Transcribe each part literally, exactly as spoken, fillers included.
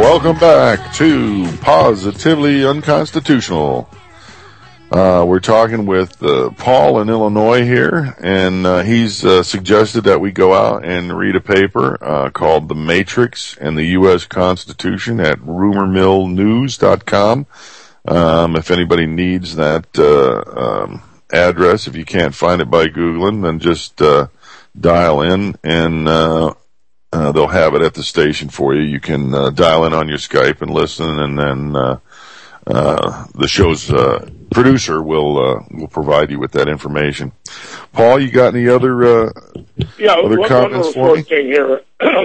welcome back to Positively Unconstitutional. Uh, we're talking with uh, Paul in Illinois here, and uh, he's uh, suggested that we go out and read a paper uh, called The Matrix and the U S Constitution at rumor mill news dot com. Um, if anybody needs that uh, um, address, if you can't find it by Googling, then just uh, dial in, and uh, uh, they'll have it at the station for you. You can uh, dial in on your Skype and listen, and then uh, uh, the show's uh, producer will uh, will provide you with that information. Paul, you got any other uh, yeah, other one, comments one for me? thing here.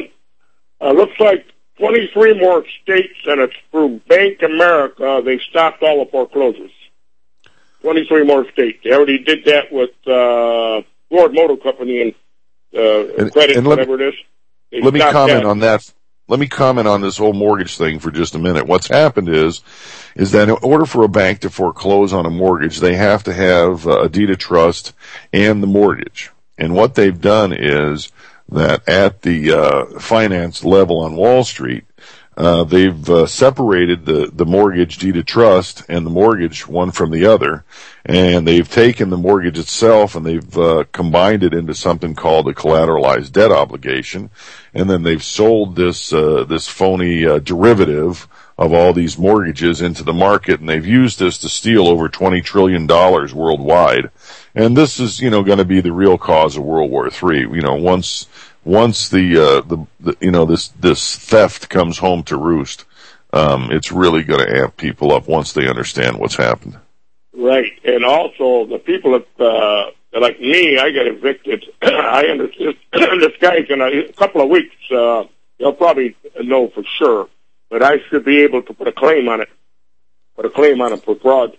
uh, looks like twenty-three more states, and it's through Bank America. They stopped all the foreclosures. twenty-three more states. They already did that with uh, Ford Motor Company and, uh, and credit, and let whatever me, it is. They let me stopped comment that. on that. Let me comment on this whole mortgage thing for just a minute. What's happened is, is that in order for a bank to foreclose on a mortgage, they have to have a deed of trust and the mortgage. And what they've done is that at the uh, finance level on Wall Street, uh, they've uh, separated the, the mortgage deed of trust and the mortgage one from the other. And they've taken the mortgage itself and they've uh, combined it into something called a collateralized debt obligation. And then they've sold this uh, this phony uh, derivative of all these mortgages into the market, and they've used this to steal over twenty trillion dollars worldwide. And this is, you know, going to be the real cause of World War Three. You know, once once the uh, the, the you know this this theft comes home to roost, um, it's really going to amp people up once they understand what's happened. Right, and also the people that, uh, like me, I got evicted. I understand this guy's in a, a couple of weeks. Uh, he'll probably know for sure, but I should be able to put a claim on it. Put a claim on it for fraud.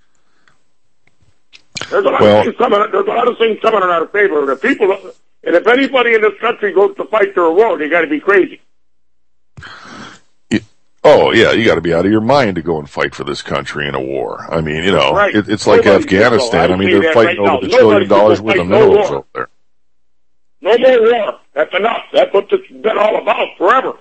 There's a lot Well, of things coming. There's a lot of things coming in our favor. The people, and if anybody in this country goes to fight their war, they got to be crazy. Oh, yeah, you got to be out of your mind to go and fight for this country in a war. I mean, you know, Right. it, it's like Nobody Afghanistan. I I mean, see they're that fighting right over now. the trillion Nobody dollars will worth fight of no minerals war. out there. No more war. That's enough. That's what this has been all about forever.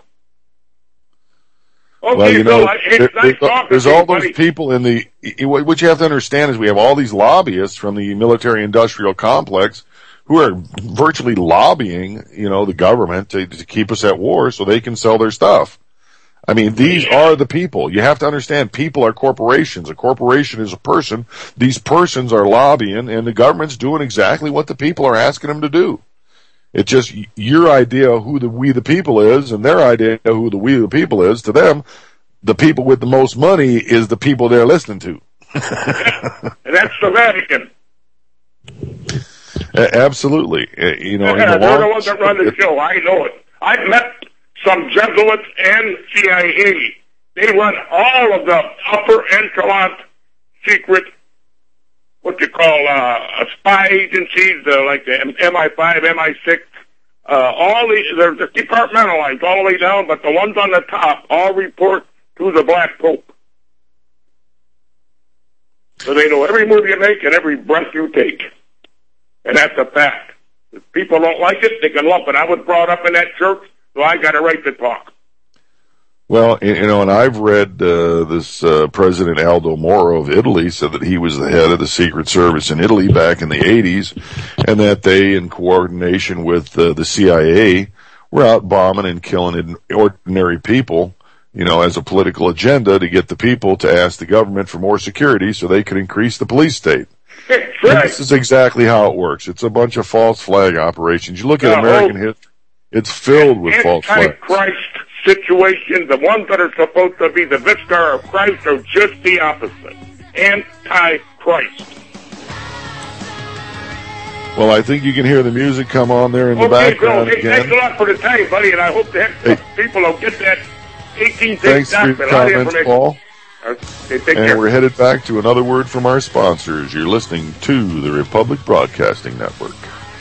Okay, Well, you know, Bill, I, it's there, nice there's, talking there's to you, all those buddy. people in the, what you have to understand is we have all these lobbyists from the military-industrial complex who are virtually lobbying, you know, the government to, to keep us at war so they can sell their stuff. I mean, these are the people. You have to understand, people are corporations. A corporation is a person. These persons are lobbying, and the government's doing exactly what the people are asking them to do. It's just your idea of who the we the people is, and their idea of who the we the people is. To them, the people with the most money is the people they're listening to. And that's the Vatican. Absolutely. You know, Yeah, in the they're long, the ones that run the show. I know it. I've met some Jesuits and C I A. They run all of the upper echelon secret, what you call uh, spy agencies, uh, like the M I five, M I six. Uh, all the they're just departmentalized all the way down, but the ones on the top all report to the Black Pope. So they know every move you make and every breath you take. And that's a fact. If people don't like it, they can lump it. I was brought up in that church, so I got a right to talk. Well, you know, and I've read uh, this uh, President Aldo Moro of Italy said that he was the head of the Secret Service in Italy back in the eighties, and that they, in coordination with uh, the C I A, were out bombing and killing ordinary people, you know, as a political agenda to get the people to ask the government for more security so they could increase the police state. That's And right. this is exactly how it works. It's a bunch of false flag operations. You look at Yeah, American oh, history, it's filled with false flags. Antichrist situation, the ones that are supposed to be the vicar of Christ are just the opposite. Antichrist. Well, I think you can hear the music come on there in the Okay, Bill, background hey, thanks a again. lot for the time, buddy, and I hope that Hey. people will get that eighteen-page Thanks for your document. A lot of comments, information. Paul. Okay, take And care. we're headed back to another word from our sponsors. You're listening to the Republic Broadcasting Network.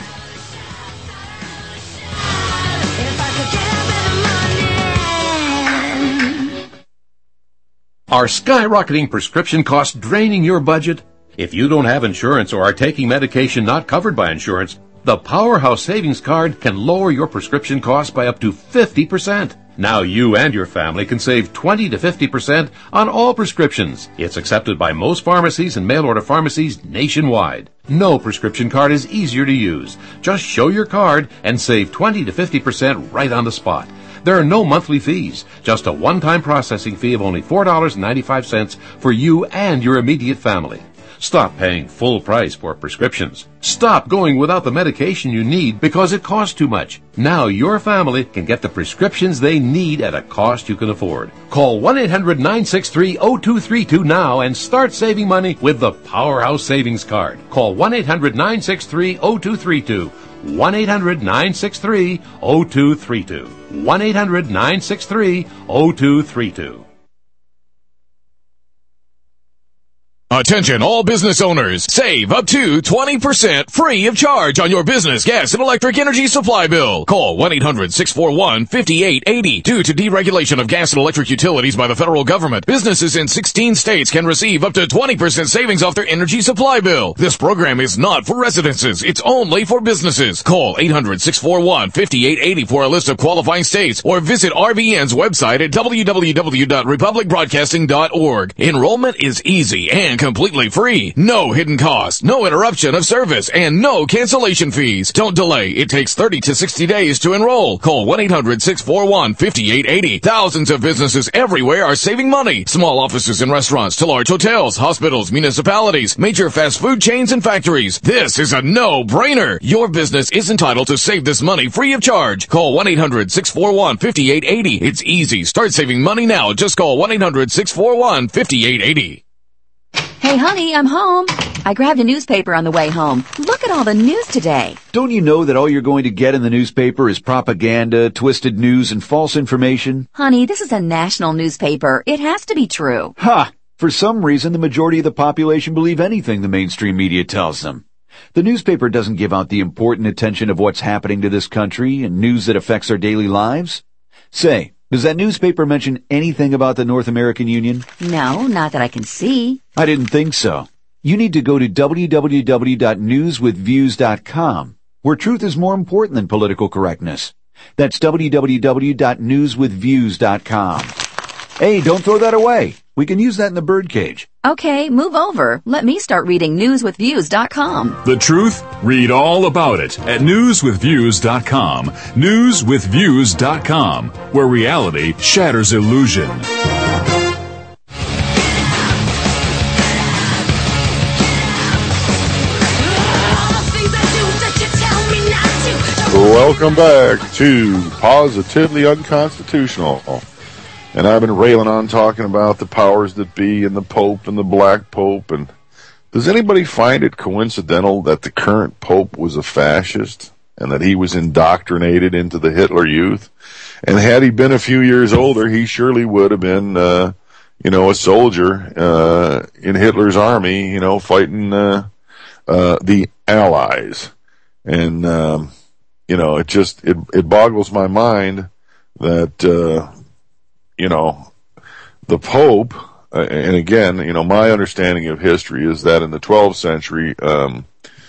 Are skyrocketing prescription costs draining your budget? If you don't have insurance or are taking medication not covered by insurance, the Powerhouse Savings Card can lower your prescription costs by up to fifty percent. Now you and your family can save twenty to fifty percent on all prescriptions. It's accepted by most pharmacies and mail-order pharmacies nationwide. No prescription card is easier to use. Just show your card and save twenty to fifty percent right on the spot. There are no monthly fees, just a one-time processing fee of only four dollars and ninety-five cents for you and your immediate family. Stop paying full price for prescriptions. Stop going without the medication you need because it costs too much. Now your family can get the prescriptions they need at a cost you can afford. Call one eight hundred nine six three zero two three two now and start saving money with the Powerhouse Savings Card. Call one eight hundred nine six three zero two three two. one eight hundred nine six three zero two three two. one eight hundred nine six three zero two three two. Attention all business owners. Save up to twenty percent free of charge on your business gas and electric energy supply bill. Call one eight hundred six four one five eight eight zero. Due to deregulation of gas and electric utilities by the federal government, businesses in sixteen states can receive up to twenty percent savings off their energy supply bill. This program is not for residences. It's only for businesses. Call eight hundred six four one five eight eight zero for a list of qualifying states or visit R B N's website at w w w dot republic broadcasting dot org. Enrollment is easy and completely free. No hidden costs, no interruption of service, and no cancellation fees. Don't delay. It takes thirty to sixty days to enroll. Call one eight hundred six four one five eight eight zero. Thousands of businesses everywhere are saving money. Small offices and restaurants to large hotels, hospitals, municipalities, major fast food chains, and factories. This is a no-brainer. Your business is entitled to save this money free of charge. Call one eight hundred six four one five eight eight zero. It's easy. Start saving money now. Just call one eight hundred six four one five eight eight zero. Hey, honey, I'm home. I grabbed a newspaper on the way home. Look at all the news today. Don't you know that all you're going to get in the newspaper is propaganda, twisted news, and false information? Honey, this is a national newspaper. It has to be true. Ha! For some reason, the majority of the population believe anything the mainstream media tells them. The newspaper doesn't give out the important attention of what's happening to this country and news that affects our daily lives. Say, does that newspaper mention anything about the North American Union? No, not that I can see. I didn't think so. You need to go to w w w dot news with views dot com, where truth is more important than political correctness. That's w w w dot news with views dot com. Hey, don't throw that away. We can use that in the birdcage. Okay, move over. Let me start reading news with views dot com. The truth? Read all about it at news with views dot com. news with views dot com, where reality shatters illusion. Welcome back to Positively Unconstitutional. And I've been railing on talking about the powers that be and the Pope and the Black Pope. And does anybody find it coincidental that the current Pope was a fascist and that he was indoctrinated into the Hitler Youth? And had he been a few years older, he surely would have been, uh, you know, a soldier uh, in Hitler's army, you know, fighting uh, uh, the Allies. And, um, you know, it just, it, it boggles my mind that, uh, you know, the Pope, uh, and again, you know, my understanding of history is that in the twelfth century, um,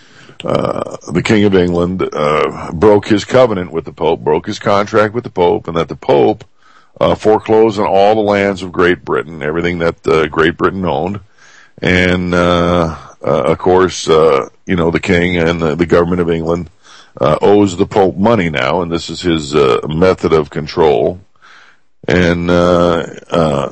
uh, the King of England, uh, broke his covenant with the Pope, broke his contract with the Pope, and that the Pope, uh, foreclosed on all the lands of Great Britain, everything that, uh, Great Britain owned. And, uh, uh of course, uh, you know, the King and the, the government of England, uh, owes the Pope money now, and this is his, uh, method of control. And, uh, uh,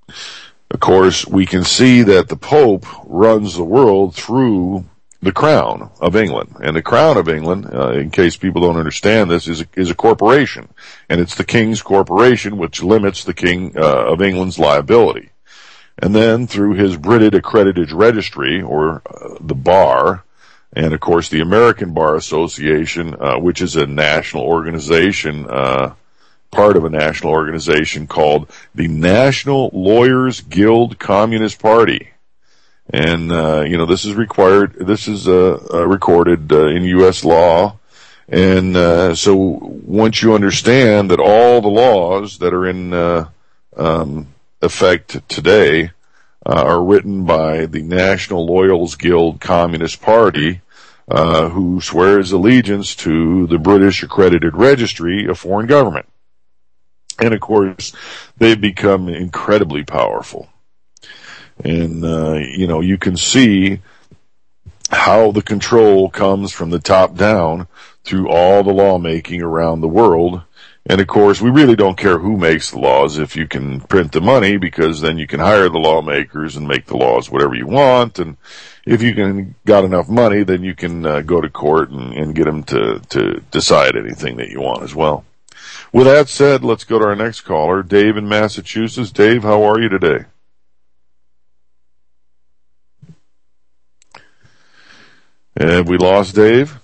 of course, we can see that the Pope runs the world through the Crown of England. And the Crown of England, uh, in case people don't understand this, is a, is a corporation. And it's the King's corporation which limits the King uh, of England's liability. And then through his British Accredited Registry, or uh, the Bar, and of course the American Bar Association, uh, which is a national organization, uh, part of a national organization called the National Lawyers Guild Communist Party. And, uh, you know, this is required, this is, uh, uh recorded, uh, in U S law. And, uh, so once you understand that all the laws that are in, uh, um, effect today, uh, are written by the National Lawyers Guild Communist Party, uh, who swears allegiance to the British Accredited Registry, a foreign government. And of course, they've become incredibly powerful. And, uh, you know, you can see how the control comes from the top down through all the lawmaking around the world. And of course, we really don't care who makes the laws if you can print the money, because then you can hire the lawmakers and make the laws whatever you want. And if you can got enough money, then you can uh, go to court and, and get them to, to decide anything that you want as well. With that said, let's go to our next caller, Dave in Massachusetts. Dave, how are you today? Have we lost Dave?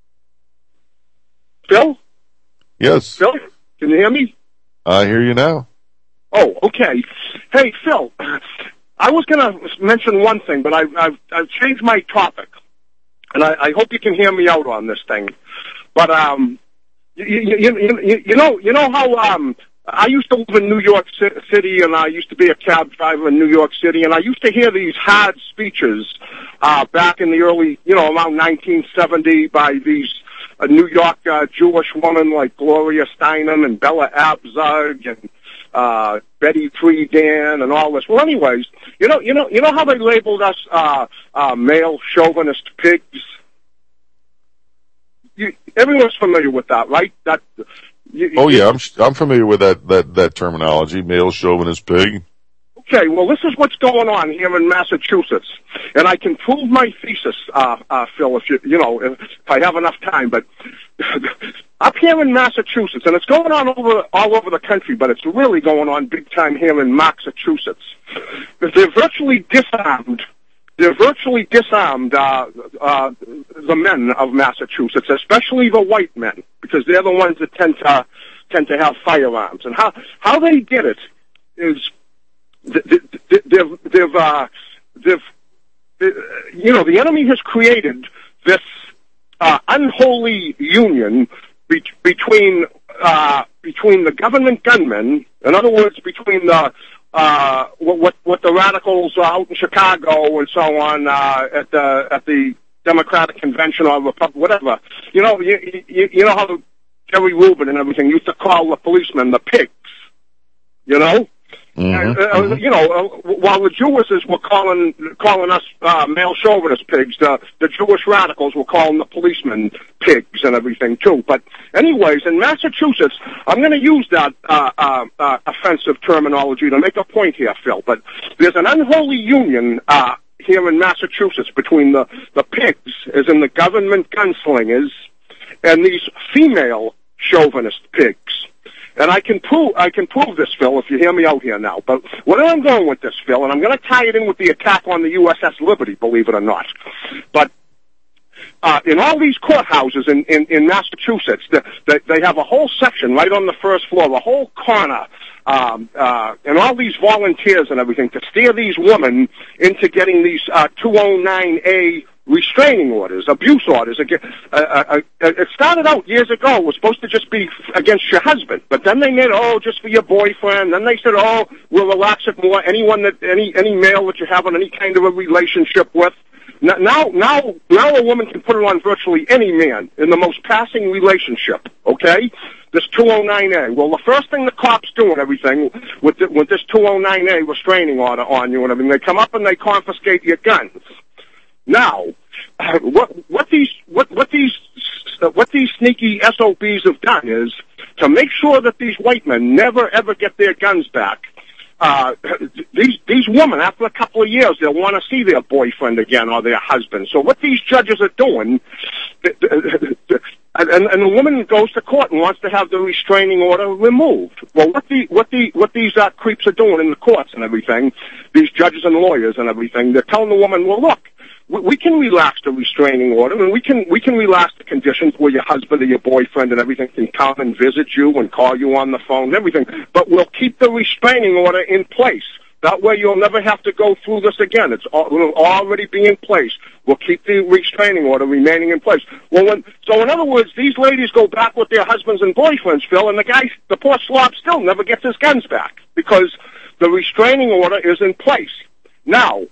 Phil? Yes. Phil, can you hear me? I hear you now. Oh, okay. Hey, Phil, I was going to mention one thing, but I, I've, I've changed my topic, and I, I hope you can hear me out on this thing. But um, you, you, you, you know, you know how um, I used to live in New York City, and I used to be a cab driver in New York City, and I used to hear these hard speeches uh, back in the early, you know, around nineteen seventy by these uh, New York uh, Jewish women like Gloria Steinem and Bella Abzug and uh, Betty Friedan and all this. Well, anyways, you know, you know, you know how they labeled us uh, uh, male chauvinist pigs. You, everyone's familiar with that, right? That. You, oh yeah, I'm I'm familiar with that that that terminology, male chauvinist pig. Okay, well, this is what's going on here in Massachusetts, and I can prove my thesis, uh, uh, Phil, if you you know if, if I have enough time. But up here in Massachusetts, and it's going on over all over the country, but it's really going on big time here in Massachusetts. They're virtually disarmed. They're virtually disarmed uh, uh, the men of Massachusetts, especially the white men, because they're the ones that tend to tend to have firearms. And how how they did it is they've they've uh, they've you know the enemy has created this uh, unholy union be- between uh, between the government gunmen, in other words, between the Uh, what what the radicals out in Chicago and so on uh, at the at the Democratic Convention or Republic, whatever. You know, you, you you know how Jerry Rubin and everything used to call the policemen the pigs. You know, mm-hmm. uh, uh, you know, uh, while the Jewesses were calling calling us uh, male chauvinist pigs, the the Jewish radicals were calling the policemen pigs and everything too. But anyways, in Massachusetts, I'm going to use that uh, uh, uh, offensive terminology to make a point here, Phil. But there's an unholy union uh, here in Massachusetts between the the pigs, as in the government gunslingers, and these female chauvinist pigs. And I can prove I can prove this, Phil, if you hear me out here now. But where I'm going with this, Phil, and I'm going to tie it in with the attack on the U S S Liberty, believe it or not. But uh, in all these courthouses in, in, in Massachusetts, the, the, they have a whole section right on the first floor, a whole corner, um, uh, and all these volunteers and everything to steer these women into getting these uh, two oh nine A restraining orders, abuse orders. Uh, uh, uh, it started out years ago. It was supposed to just be against your husband, but then they made, oh, just for your boyfriend. Then they said, oh, we'll relax it more. Anyone that, any, any male that you have on any kind of a relationship with. Now, now, now a woman can put it on virtually any man in the most passing relationship, okay? This two oh nine A. Well, the first thing the cops do and everything with, the, with this two oh nine A restraining order on you and everything, they come up and they confiscate your guns. Now, uh, what what these what what these uh, what these sneaky S O Bs have done is to make sure that these white men never ever get their guns back. Uh, these these women, after a couple of years, they'll want to see their boyfriend again or their husband. So what these judges are doing, and, and the woman goes to court and wants to have the restraining order removed. Well, what the what the what these uh, creeps are doing in the courts and everything, these judges and lawyers and everything, they're telling the woman, well, look, we can relax the restraining order, and we can we can relax the conditions where your husband or your boyfriend and everything can come and visit you and call you on the phone and everything. But we'll keep the restraining order in place. That way you'll never have to go through this again. It's all, it'll already be in place. We'll keep the restraining order remaining in place. Well, when, so in other words, these ladies go back with their husbands and boyfriends, Phil, and the guy, the poor slob, still never gets his guns back because the restraining order is in place. Now,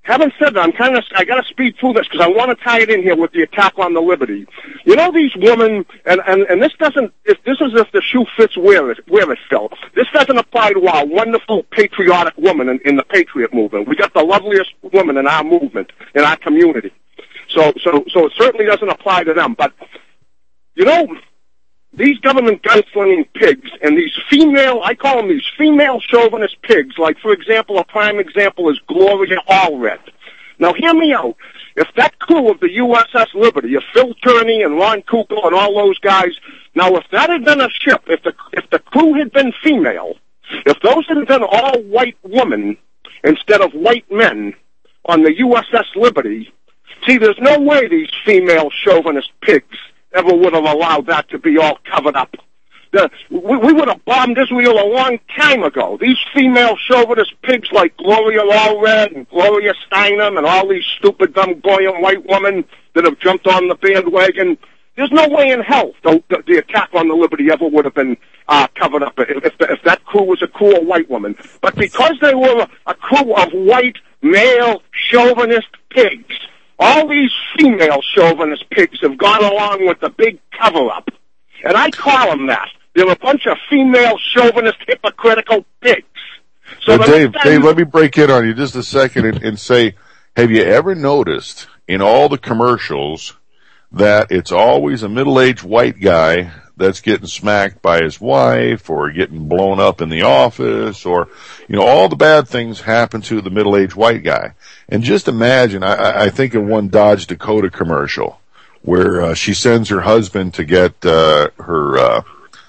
having said that, I'm kind of, I got to speed through this because I want to tie it in here with the attack on the liberty. You know, these women, and, and, and this doesn't, if this is if the shoe fits where it, where it fell. This doesn't apply to our wonderful patriotic women in, in the patriot movement. We got the loveliest women in our movement, in our community. So, so, so it certainly doesn't apply to them. But, you know, these government gunslinging pigs and these female, I call them these female chauvinist pigs, like, for example, a prime example is Gloria Allred. Now, hear me out. If that crew of the U S S Liberty, of Phil Turney and Ron Kukl and all those guys, now, if that had been a ship, if the, if the crew had been female, if those had been all white women instead of white men on the U S S Liberty, see, there's no way these female chauvinist pigs ever would have allowed that to be all covered up. The, we, we would have bombed Israel a long time ago. These female chauvinist pigs like Gloria Allred and Gloria Steinem and all these stupid, dumb, goyim white women that have jumped on the bandwagon, there's no way in hell the, the, the attack on the Liberty ever would have been uh, covered up if, if, the, if that crew was a crew of white women. But because they were a, a crew of white, male, chauvinist pigs, all these female chauvinist pigs have gone along with the big cover-up. And I call them that. They're a bunch of female chauvinist hypocritical pigs. So now, Dave, Dave, let me break in on you just a second and, and say, have you ever noticed in all the commercials that it's always a middle-aged white guy that's getting smacked by his wife or getting blown up in the office, or, you know, all the bad things happen to the middle-aged white guy. And just imagine, I, I think of one Dodge Dakota commercial where uh, she sends her husband to get uh, her uh,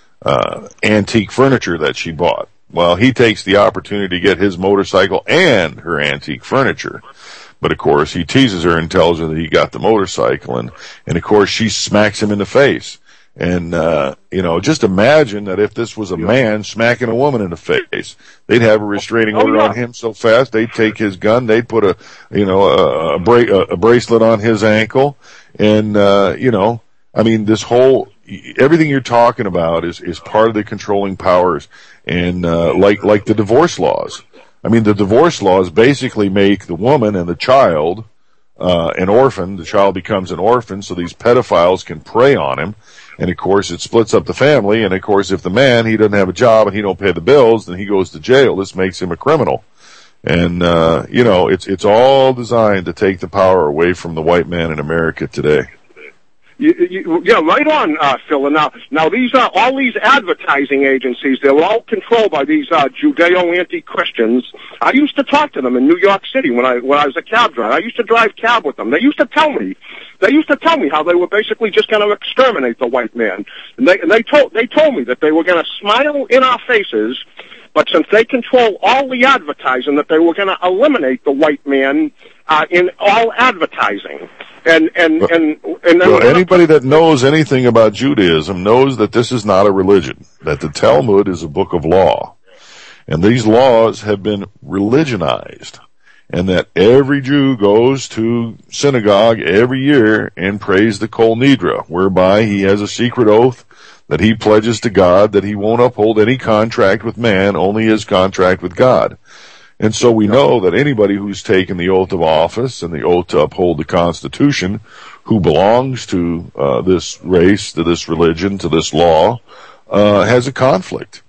uh, antique furniture that she bought. Well, he takes the opportunity to get his motorcycle and her antique furniture. But, of course, he teases her and tells her that he got the motorcycle, and, and of course, she smacks him in the face. And, uh, you know, just imagine that if this was a man smacking a woman in the face, they'd have a restraining order oh, yeah. on him so fast, they'd take his gun, they'd put a, you know, a, a, bra- a bracelet on his ankle. And, uh, you know, I mean, this whole, everything you're talking about is, is part of the controlling powers. And, uh, like, like the divorce laws. I mean, the divorce laws basically make the woman and the child, uh, an orphan. The child becomes an orphan so these pedophiles can prey on him. And of course, it splits up the family. And of course, if the man, he doesn't have a job and he don't pay the bills, then he goes to jail. This makes him a criminal. And, uh, you know, it's, it's all designed to take the power away from the white man in America today. You, you, yeah, right on, uh, Phil. And now, now these are all these advertising agencies. They're all controlled by these uh, Judeo-anti-Christians. I used to talk to them in New York City when I when I was a cab driver. I used to drive cab with them. They used to tell me, they used to tell me how they were basically just going to exterminate the white man. And they and they told they told me that they were going to smile in our faces, but since they control all the advertising, that they were going to eliminate the white man uh, in all advertising. And, and, well, and, and then well, anybody that knows anything about Judaism knows that this is not a religion, that the Talmud is a book of law. And these laws have been religionized. And that every Jew goes to synagogue every year and prays the Kol Nidre, whereby he has a secret oath that he pledges to God that he won't uphold any contract with man, only his contract with God. And so we know that anybody who's taken the oath of office and the oath to uphold the Constitution, who belongs to uh, this race, to this religion, to this law, uh, has a conflict.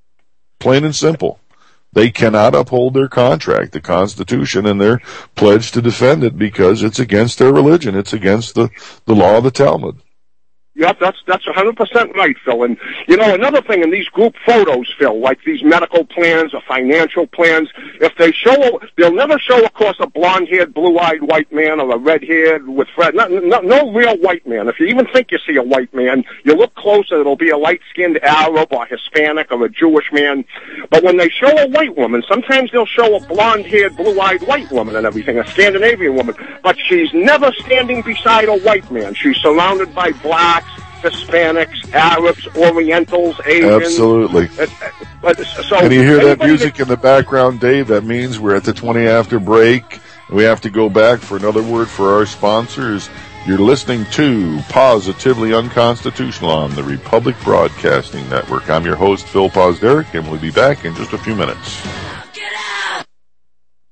Plain and simple. They cannot uphold their contract, the Constitution, and they're pledged to defend it because it's against their religion. It's against the, the law of the Talmud. Yep, that's that's one hundred percent right, Phil. And, you know, another thing in these group photos, Phil, like these medical plans or financial plans, if they show, they'll never show, of course, a blonde-haired, blue-eyed white man or a red-haired with red, no, no, no real white man. If you even think you see a white man, you look closer, it'll be a light-skinned Arab or Hispanic or a Jewish man. But when they show a white woman, sometimes they'll show a blonde-haired, blue-eyed white woman and everything, a Scandinavian woman, but she's never standing beside a white man. She's surrounded by blacks, Hispanics, Arabs, Orientals, Asians. Absolutely. Uh, but, so and you hear that music that, in the background, Dave, that means we're at the twenty after break. We have to go back for another word for our sponsors. You're listening to Positively Unconstitutional on the Republic Broadcasting Network. I'm your host, Phil Pozderick, and we'll be back in just a few minutes.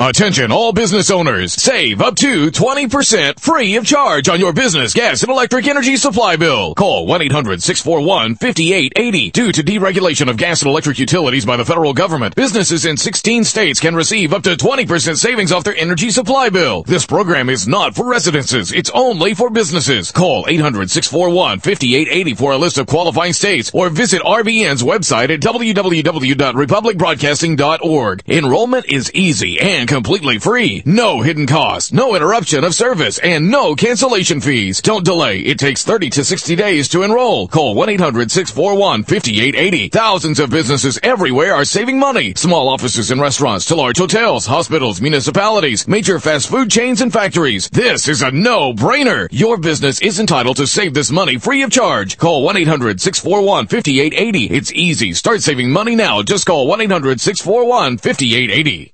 Attention all business owners. Save up to twenty percent free of charge on your business gas and electric energy supply bill. Call one eight hundred six four one five eight eight zero. Due to deregulation of gas and electric utilities by the federal government, businesses in sixteen states can receive up to twenty percent savings off their energy supply bill. This program is not for residences. It's only for businesses. Call eight hundred six four one five eight eight zero for a list of qualifying states or visit R B N's website at w w w dot republic broadcasting dot org. Enrollment is easy and completely free. No hidden costs, no interruption of service, and no cancellation fees. Don't delay. It takes thirty to sixty days to enroll. Call one eight hundred six four one five eight eight zero. Thousands of businesses everywhere are saving money. Small offices and restaurants to large hotels, hospitals, municipalities, major fast food chains, and factories. This is a no-brainer. Your business is entitled to save this money free of charge. Call one eight hundred six four one five eight eight zero. It's easy. Start saving money now. Just call one eight hundred six four one five eight eight zero.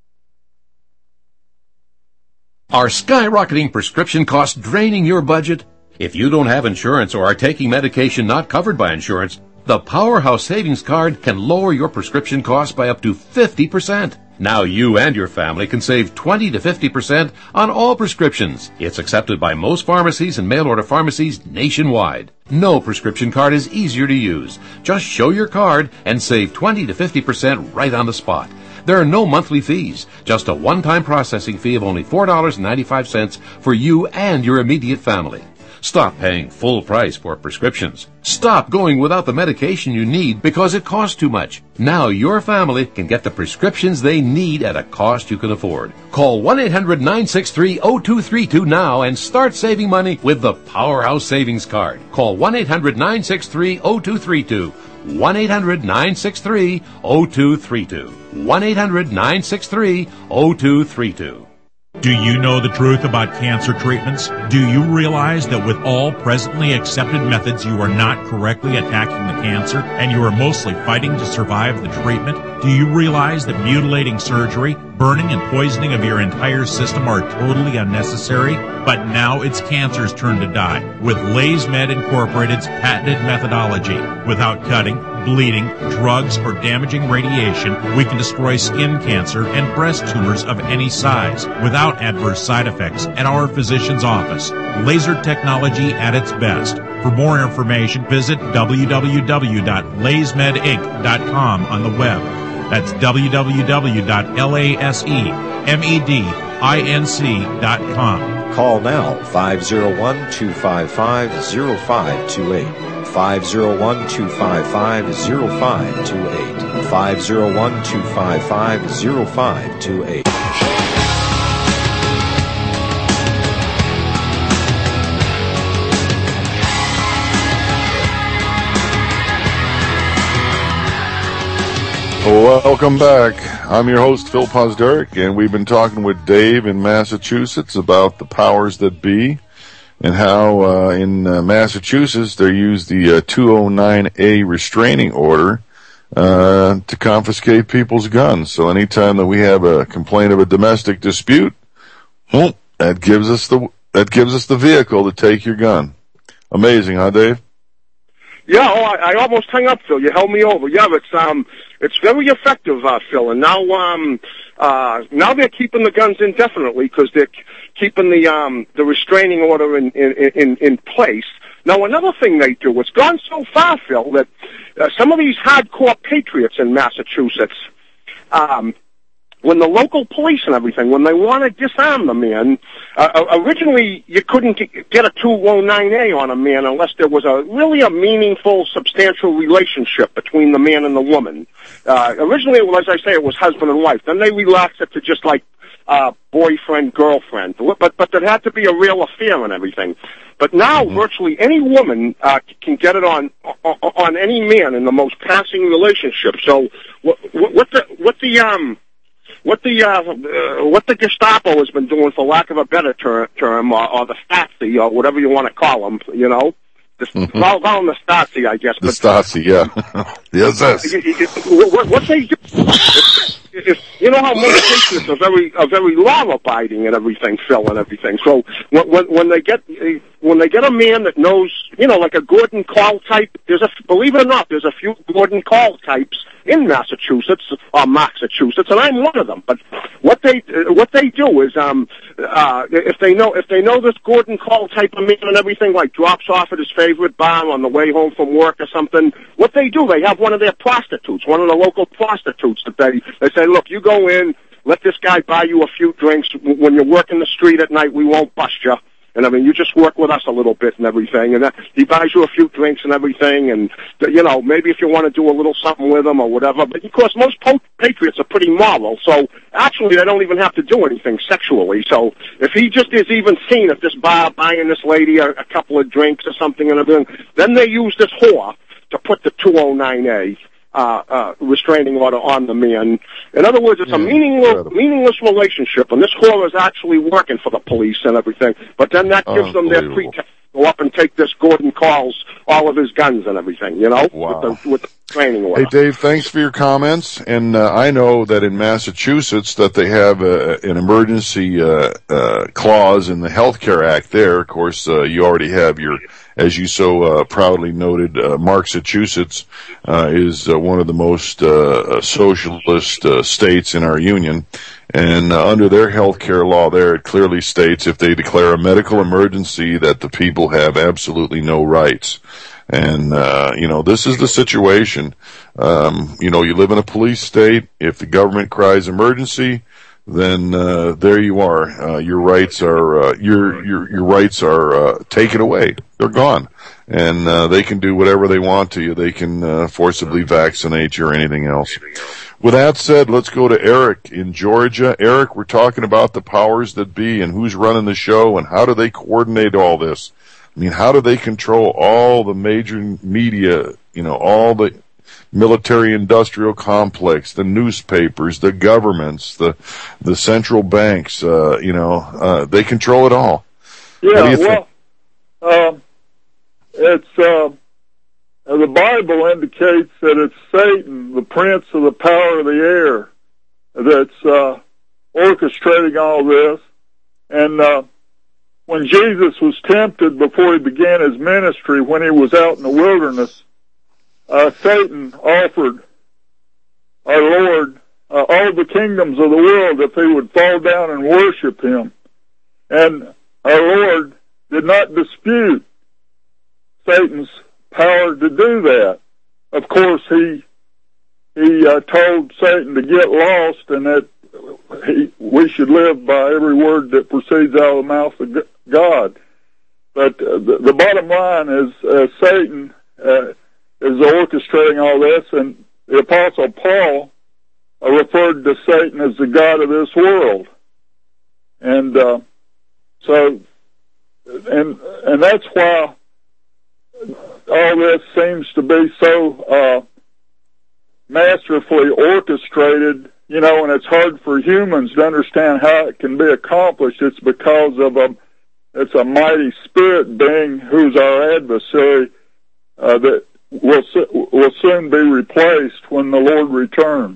Are skyrocketing prescription costs draining your budget? If you don't have insurance or are taking medication not covered by insurance, the Powerhouse Savings Card can lower your prescription costs by up to fifty percent. Now you and your family can save twenty to fifty percent on all prescriptions. It's accepted by most pharmacies and mail-order pharmacies nationwide. No prescription card is easier to use. Just show your card and save twenty to fifty percent right on the spot. There are no monthly fees, just a one-time processing fee of only four dollars and ninety-five cents for you and your immediate family. Stop paying full price for prescriptions. Stop going without the medication you need because it costs too much. Now your family can get the prescriptions they need at a cost you can afford. Call one eight hundred nine six three zero two three two now and start saving money with the Powerhouse Savings Card. Call one eight hundred nine six three zero two three two. one eight hundred nine six three zero two three two. one eight hundred nine six three zero two three two. Do you know the truth about cancer treatments? Do you realize that with all presently accepted methods, you are not correctly attacking the cancer and you are mostly fighting to survive the treatment? Do you realize that mutilating surgery, burning and poisoning of your entire system are totally unnecessary? But now it's cancer's turn to die with LaysMed Incorporated's patented methodology. Without cutting, bleeding, drugs, or damaging radiation, we can destroy skin cancer and breast tumors of any size without adverse side effects at our physician's office. Laser technology at its best. For more information, visit w w w dot lays med inc dot com on the web. That's w w w dot laysmedinc dot com. Call now, five oh one, two five five, oh five two eight. five oh one, two five five, oh five two eight. five oh one, two five five, oh five two eight. Welcome back. I'm your host, Phil Pozderick, and we've been talking with Dave in Massachusetts about the powers that be and how uh, in uh, Massachusetts they use the uh, two oh nine A restraining order uh, to confiscate people's guns. So anytime that we have a complaint of a domestic dispute, well, that gives us the that gives us the vehicle to take your gun. Amazing, huh, Dave? Yeah, oh, I, I almost hung up, Phil. You held me over. Yeah, it's um, it's very effective, uh, Phil. And now, um, uh, now they're keeping the guns indefinitely because they're keeping the um, the restraining order in in in, in place. Now, another thing they do, it's gone so far, Phil, that uh, some of these hardcore patriots in Massachusetts, um, when the local police and everything, when they want to disarm the man, uh, originally you couldn't get a two oh nine A on a man unless there was a really a meaningful, substantial relationship between the man and the woman. Uh, originally, well, as I say, it was husband and wife. Then they relaxed it to just like uh, boyfriend, girlfriend. But but there had to be a real affair and everything. But now, mm-hmm. virtually any woman uh, can get it on on any man in the most passing relationship. So what, what the what the um. What the uh, uh, what the Gestapo has been doing, for lack of a better ter- term, or, or the Stasi, or whatever you want to call them, you know, the, mm-hmm. call, call them the Stasi, I guess. The but, Stasi, yeah, yes, yes. What, what they do, is, is, you know how most patriots are very are very law abiding and everything, Phil, and everything. So when when, when they get when they get a man that knows, you know, like a Gordon Call type, there's a, believe it or not, there's a few Gordon Call types in Massachusetts, or Massachusetts, and I'm one of them. But what they, what they do is, um, uh, if they know, if they know this Gordon Call type of man and everything, like drops off at his favorite bar on the way home from work or something, what they do, they have one of their prostitutes, one of the local prostitutes that they, they say, look, you go in, let this guy buy you a few drinks. When you're working the street at night, we won't bust you. And I mean, you just work with us a little bit and everything. And that, he buys you a few drinks and everything. And, you know, maybe if you want to do a little something with him or whatever. But of course, most po- patriots are pretty moral. So actually, they don't even have to do anything sexually. So if he just is even seen at this bar buying this lady a, a couple of drinks or something and everything, then they use this whore to put the two oh nine A. Uh, uh, restraining order on the man. In other words, it's yeah, a meaningless, meaningless relationship, and this whore is actually working for the police and everything, but then that gives them their pretext to go up and take this Gordon Calls, all of his guns and everything, you know, wow. with the, with the training order. Hey, Dave, thanks for your comments, and uh, I know that in Massachusetts that they have a, an emergency uh, uh, clause in the Health Care Act there. Of course, uh, you already have your, as you so uh, proudly noted, uh, Massachusetts uh, is uh, one of the most uh, socialist uh, states in our union. And uh, under their health care law there, it clearly states if they declare a medical emergency that the people have absolutely no rights. And, uh, you know, this is the situation. Um, you know, you live in a police state. If the government cries emergency, then uh, there you are. Uh, your rights are uh, your your your rights are uh, taken away. They're gone, and uh, they can do whatever they want to you. They can uh, forcibly vaccinate you or anything else. With that said, let's go to Eric in Georgia. Eric, we're talking about the powers that be and who's running the show and how do they coordinate all this. I mean, how do they control all the major media? You know, all the military-industrial complex, the newspapers, the governments, the the central banks, uh, you know, uh, they control it all. Yeah, well, um, it's, uh, the Bible indicates that it's Satan, the prince of the power of the air, that's uh, orchestrating all this. And uh, when Jesus was tempted before he began his ministry, when he was out in the wilderness, Uh, Satan offered our Lord uh, all the kingdoms of the world if they would fall down and worship him. And our Lord did not dispute Satan's power to do that. Of course, he he uh, told Satan to get lost and that he, we should live by every word that proceeds out of the mouth of God. But uh, the, the bottom line is uh, Satan uh, is orchestrating all this, and the Apostle Paul uh, referred to Satan as the god of this world. And uh, so, and and that's why all this seems to be so uh, masterfully orchestrated, you know, and it's hard for humans to understand how it can be accomplished. It's because of a, it's a mighty spirit being who's our adversary uh, that will will soon be replaced when the Lord returns.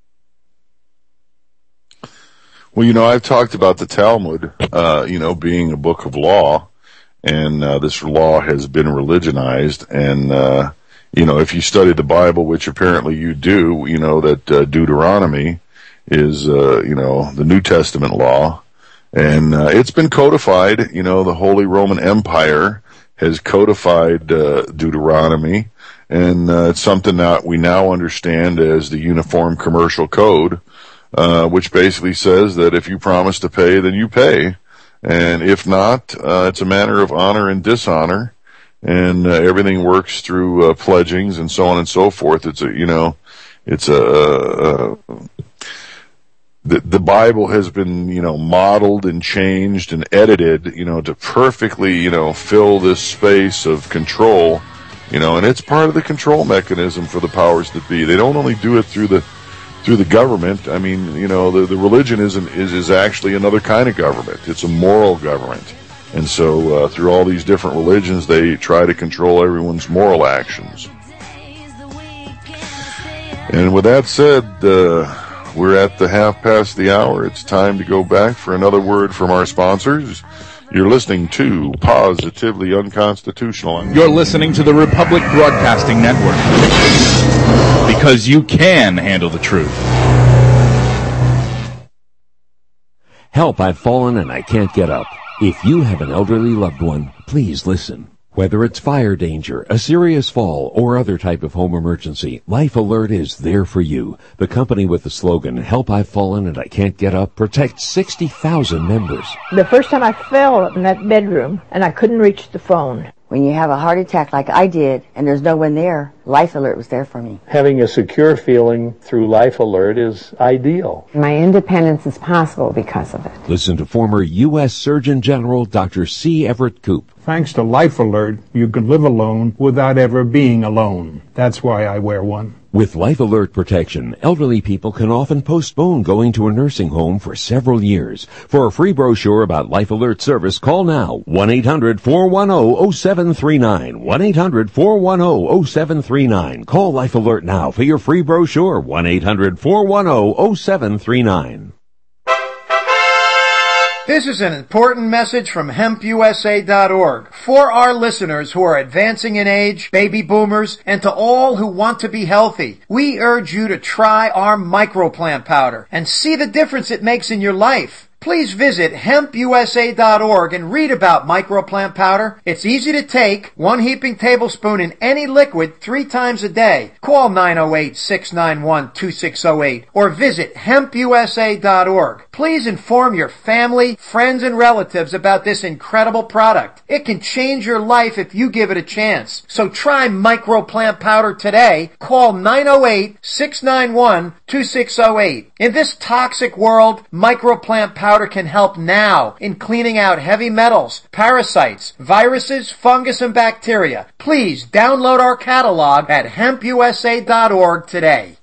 Well, you know, I've talked about the Talmud, uh, you know, being a book of law, and uh, this law has been religionized. And, uh, you know, if you study the Bible, which apparently you do, you know that uh, Deuteronomy is, uh, you know, the New Testament law. And uh, it's been codified. You know, the Holy Roman Empire has codified uh, Deuteronomy. And uh, it's something that we now understand as the Uniform Commercial Code, uh, which basically says that if you promise to pay, then you pay. And if not, uh, it's a matter of honor and dishonor. And uh, everything works through uh, pledgings and so on and so forth. It's a, you know, it's a, uh, the, the Bible has been, you know, modeled and changed and edited, you know, to perfectly, you know, fill this space of control. You know, and it's part of the control mechanism for the powers that be. They don't only do it through the through the government. I mean, you know, the, the religion is, an, is is actually another kind of government. It's a moral government. And so uh, through all these different religions, they try to control everyone's moral actions. And with that said, uh, we're at the half past the hour. It's time to go back for another word from our sponsors. You're listening to Positively Unconstitutional. You're listening to the Republic Broadcasting Network. Because you can handle the truth. Help, I've fallen and I can't get up. If you have an elderly loved one, please listen. Whether it's fire danger, a serious fall, or other type of home emergency, Life Alert is there for you. The company with the slogan, Help, I've Fallen and I Can't Get Up, protects sixty thousand members. The first time I fell in that bedroom and I couldn't reach the phone. When you have a heart attack like I did and there's no one there, Life Alert was there for me. Having a secure feeling through Life Alert is ideal. My independence is possible because of it. Listen to former U S Surgeon General Doctor C. Everett Koop. Thanks to Life Alert, you can live alone without ever being alone. That's why I wear one. With Life Alert protection, elderly people can often postpone going to a nursing home for several years. For a free brochure about Life Alert service, call now one eight hundred four one zero zero seven three nine. one eight hundred four one zero zero seven three nine. Call Life Alert now for your free brochure. one eight hundred four one zero zero seven three nine. This is an important message from hemp U S A dot org for our listeners who are advancing in age, baby boomers, and to all who want to be healthy. We urge you to try our microplant powder and see the difference it makes in your life. Please visit hemp U S A dot org and read about microplant powder. It's easy to take, one heaping tablespoon in any liquid three times a day. Call nine oh eight, six nine one, two six oh eight or visit hemp U S A dot org. Please inform your family, friends, and relatives about this incredible product. It can change your life if you give it a chance. So try microplant powder today. Call nine oh eight, six nine one, two six oh eight. In this toxic world, microplant powder can help now in cleaning out heavy metals, parasites, viruses, fungus, and bacteria. Please download our catalog at hemp U S A dot org today.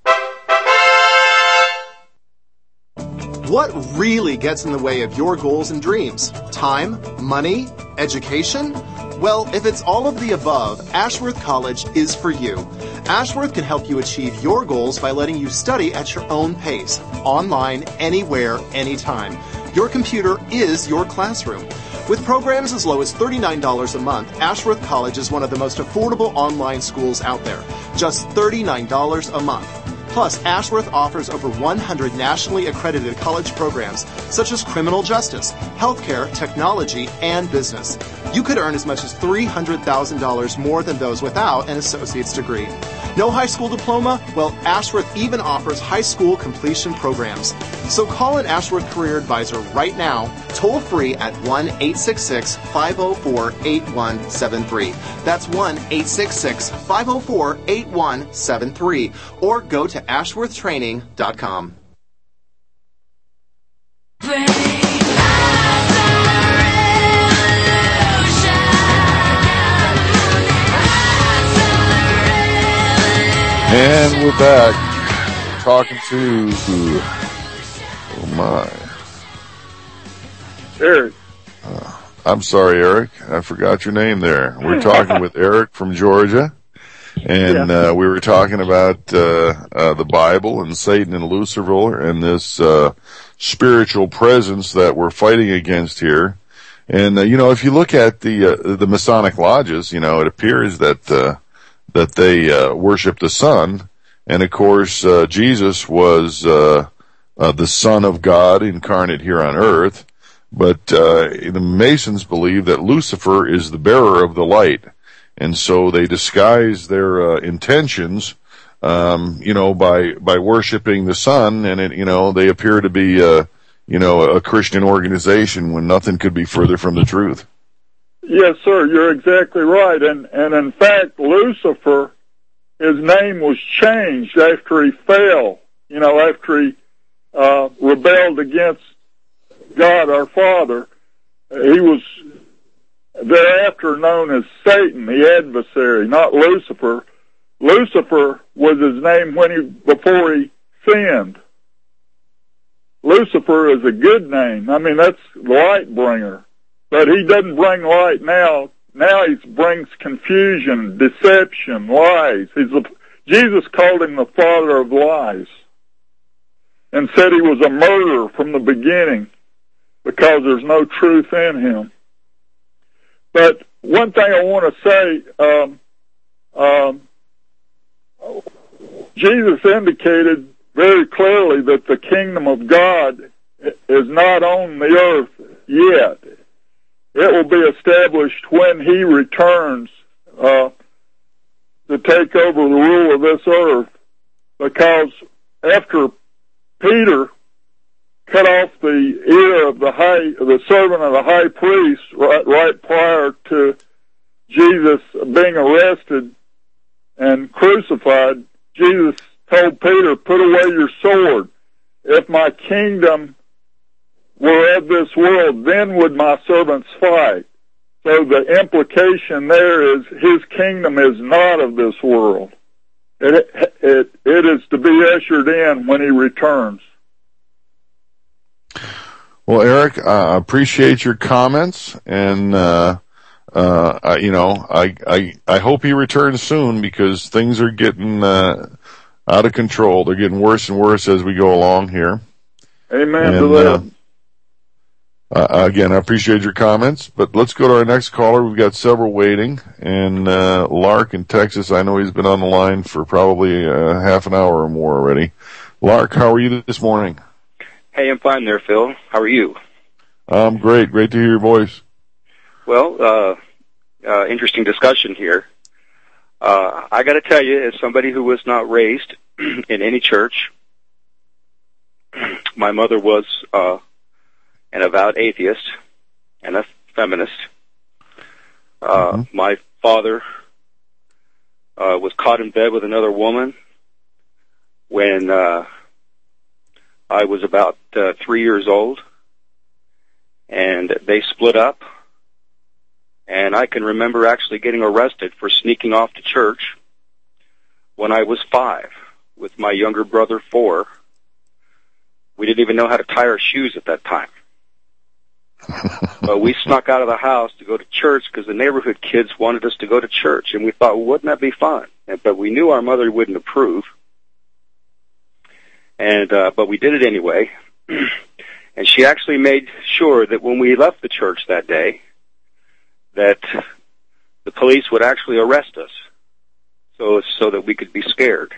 What really gets in the way of your goals and dreams? Time? Money? Education? Well, if it's all of the above, Ashworth College is for you. Ashworth can help you achieve your goals by letting you study at your own pace, online, anywhere, anytime. Your computer is your classroom. With programs as low as thirty-nine dollars a month, Ashworth College is one of the most affordable online schools out there. Just thirty-nine dollars a month. Plus, Ashworth offers over one hundred nationally accredited college programs, such as criminal justice, healthcare, technology, and business. You could earn as much as three hundred thousand dollars more than those without an associate's degree. No high school diploma? Well, Ashworth even offers high school completion programs. So call an Ashworth Career Advisor right now, toll free at one eight six six, five zero four, eight one seven three. That's one eight six six, five zero four, eight one seven three. Or go to ashworth training dot com. And we're back talking to, oh my, Eric. Uh, I'm sorry, Eric. I forgot your name there. We're talking with Eric from Georgia, and yeah. uh, we were talking about uh, uh, the Bible and Satan and Lucifer and this uh, spiritual presence that we're fighting against here. And uh, you know, if you look at the uh, the Masonic lodges, you know, it appears that. Uh, that they uh, worship the sun, and of course uh, Jesus was uh, uh, the Son of God incarnate here on earth, but uh, the Masons believe that Lucifer is the bearer of the light, and so they disguise their uh, intentions, um, you know, by by worshiping the sun, and it, you know, they appear to be, uh, you know, a Christian organization when nothing could be further from the truth. Yes, sir, you're exactly right. And, and in fact, Lucifer, his name was changed after he fell, you know, after he uh, rebelled against God our Father. He was thereafter known as Satan, the adversary, not Lucifer. Lucifer was his name when he before he sinned. Lucifer is a good name. I mean, that's light bringer. But he doesn't bring light now. Now he brings confusion, deception, lies. He's a, Jesus called him the father of lies and said he was a murderer from the beginning because there's no truth in him. but one thing I want to say, um, um, Jesus indicated very clearly that the kingdom of God is not on the earth yet. It will be established when he returns uh, to take over the rule of this earth, because after Peter cut off the ear of the high, the servant of the high priest right, right prior to Jesus being arrested and crucified, Jesus told Peter, "Put away your sword. If my kingdom were of this world, then would my servants fight." So the implication there is his kingdom is not of this world. It, it, it is to be ushered in when he returns. Well, Eric, I appreciate your comments, and uh, uh, I, you know, I, I I hope he returns soon, because things are getting uh, out of control. They're getting worse and worse as we go along here. Amen and, to that. Uh, uh, again, I appreciate your comments, but let's go to our next caller. We've got several waiting, and uh, Lark in Texas, I know he's been on the line for probably uh, half an hour or more already. Lark, how are you this morning? Hey, I'm fine there, Phil. How are you? I'm great. Great to hear your voice. Well, uh, uh, interesting discussion here. Uh, I got to tell you, as somebody who was not raised in any church, my mother was uh, an avowed atheist and a feminist. Uh, mm-hmm. My father uh, was caught in bed with another woman when uh, I was about uh, three years old, and they split up. And I can remember actually getting arrested for sneaking off to church when I was five, with my younger brother four. We didn't even know how to tie our shoes at that time. But we snuck out of the house to go to church because the neighborhood kids wanted us to go to church, and we thought, well, wouldn't that be fun? And, but we knew our mother wouldn't approve. And uh, but we did it anyway. And she actually made sure that when we left the church that day, that the police would actually arrest us, so so that we could be scared.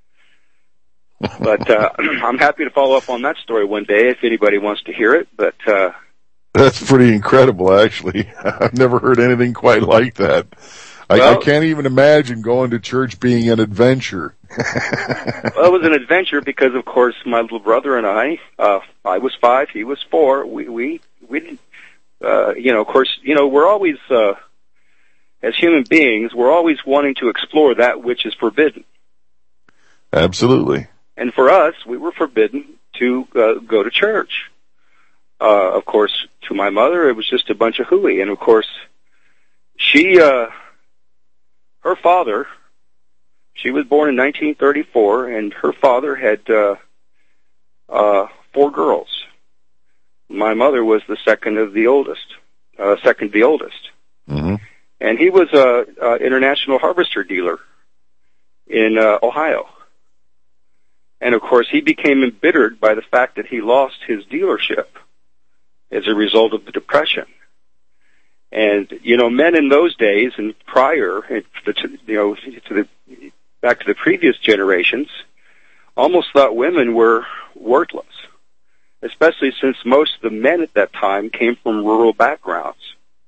But uh, I'm happy to follow up on that story one day if anybody wants to hear it. But uh, that's pretty incredible, actually. I've never heard anything quite like that. I, well, I can't even imagine going to church being an adventure. Well, it was an adventure because, of course, my little brother and I, uh, I was five, he was four. We we we didn't. Uh, you know, of course, you know, we're always, uh, as human beings, we're always wanting to explore that which is forbidden. Absolutely. And for us, we were forbidden to uh, go to church. Uh, of course, to my mother, it was just a bunch of hooey. And of course, she, uh, her father, she was born in nineteen thirty-four, and her father had uh, uh, four girls. My mother was the second of the oldest, uh, second the oldest. Mm-hmm. And he was a, a international harvester dealer in uh, Ohio. And of course, he became embittered by the fact that he lost his dealership as a result of the Depression. And, you know, men in those days and prior, you know, to the, back to the previous generations, almost thought women were worthless, especially since most of the men at that time came from rural backgrounds.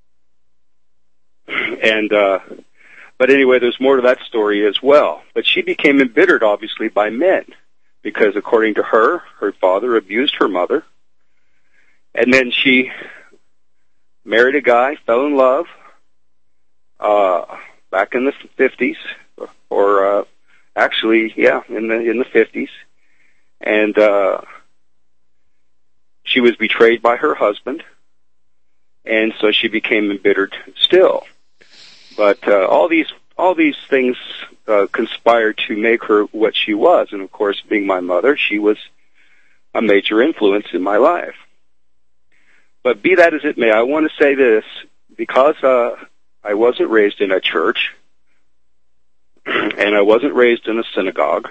And, uh, but anyway, there's more to that story as well. But she became embittered, obviously, by men, because according to her, her father abused her mother. And then she married a guy, fell in love, uh, back in the fifties, or, uh, actually, yeah, in the, in the fifties. And, uh, she was betrayed by her husband, and so she became embittered still. But uh, all these all these things uh, conspired to make her what she was. And, of course, being my mother, she was a major influence in my life. But be that as it may, I want to say this. Because uh, I wasn't raised in a church, and I wasn't raised in a synagogue,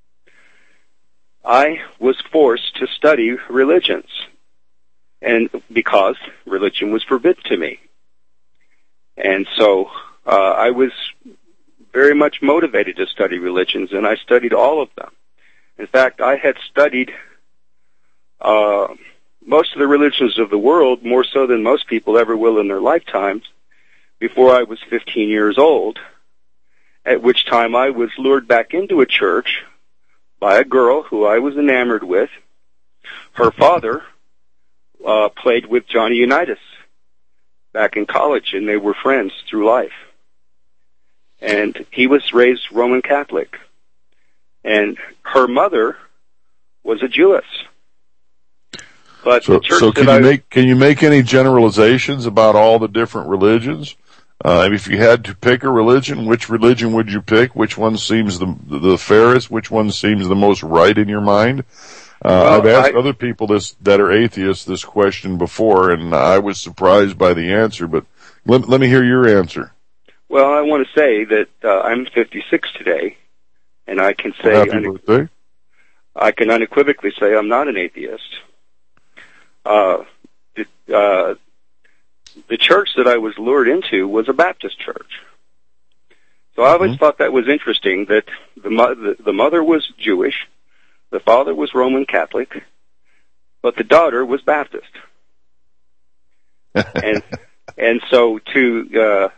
I was forced to study religions, and because religion was forbidden to me. And so uh, I was very much motivated to study religions, and I studied all of them. In fact, I had studied uh, most of the religions of the world, more so than most people ever will in their lifetimes, before I was fifteen years old, at which time I was lured back into a church by a girl who I was enamored with. Her father uh, played with Johnny Unitas back in college, and they were friends through life. And he was raised Roman Catholic. And her mother was a Jewess. But so, the church so can that you I, make can you make any generalizations about all the different religions? Uh, if you had to pick a religion, which religion would you pick? Which one seems the the fairest? Which one seems the most right in your mind? Uh, well, I've asked I, other people this that are atheists this question before, and I was surprised by the answer. But let, let me hear your answer. Well, I want to say that uh, I'm fifty-six today, and I can say Well, happy une- birthday. I can unequivocally say I'm not an atheist. Uh, the, uh, the church that I was lured into was a Baptist church. So I always mm-hmm. thought that was interesting that the, the the mother was Jewish, the father was Roman Catholic, but the daughter was Baptist. and and so to uh,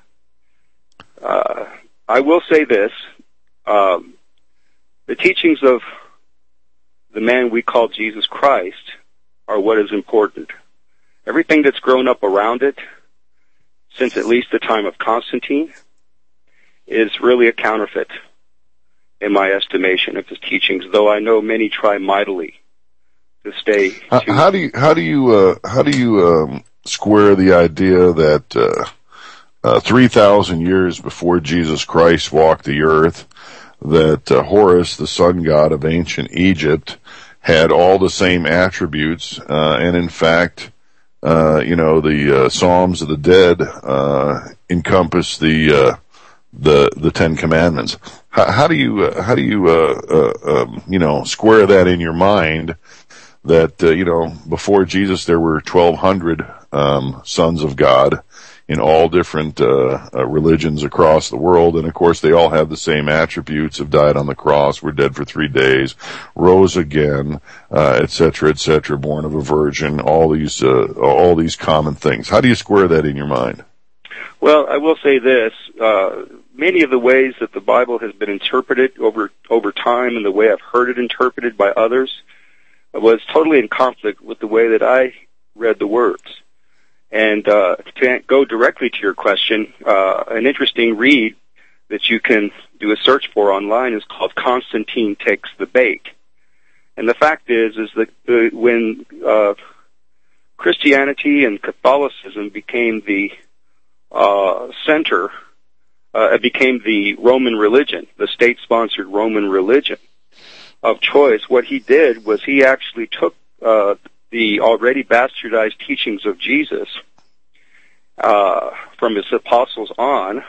uh, I will say this: um, the teachings of the man we call Jesus Christ are what is important. Everything that's grown up around it, since at least the time of Constantine, is really a counterfeit, in my estimation, of his teachings. Though I know many try mightily to stay. How, to how do you how do you uh, how do you um, square the idea that uh, uh, three thousand years before Jesus Christ walked the earth, that uh, Horus, the sun god of ancient Egypt, had all the same attributes, uh, and in fact, uh, you know, the uh, Psalms of the Dead uh, encompass the uh, the the Ten Commandments. How, how do you uh, how do you uh, uh, um, you know square that in your mind? That uh, you know, before Jesus, there were twelve hundred um, sons of God in all different uh, uh, religions across the world, and of course they all have the same attributes of died on the cross, were dead for three days, rose again, uh, et cetera, et cetera, born of a virgin, all these uh, all these common things. How do you square that in your mind? Well, I will say this. Uh, many of the ways that the Bible has been interpreted over over time and the way I've heard it interpreted by others was totally in conflict with the way that I read the words. And uh, to go directly to your question, uh, an interesting read that you can do a search for online is called Constantine Takes the Bait. And the fact is, is that uh, when uh, Christianity and Catholicism became the uh, center, uh, it became the Roman religion, the state-sponsored Roman religion of choice, what he did was he actually took uh, the already bastardized teachings of Jesus uh, from his apostles on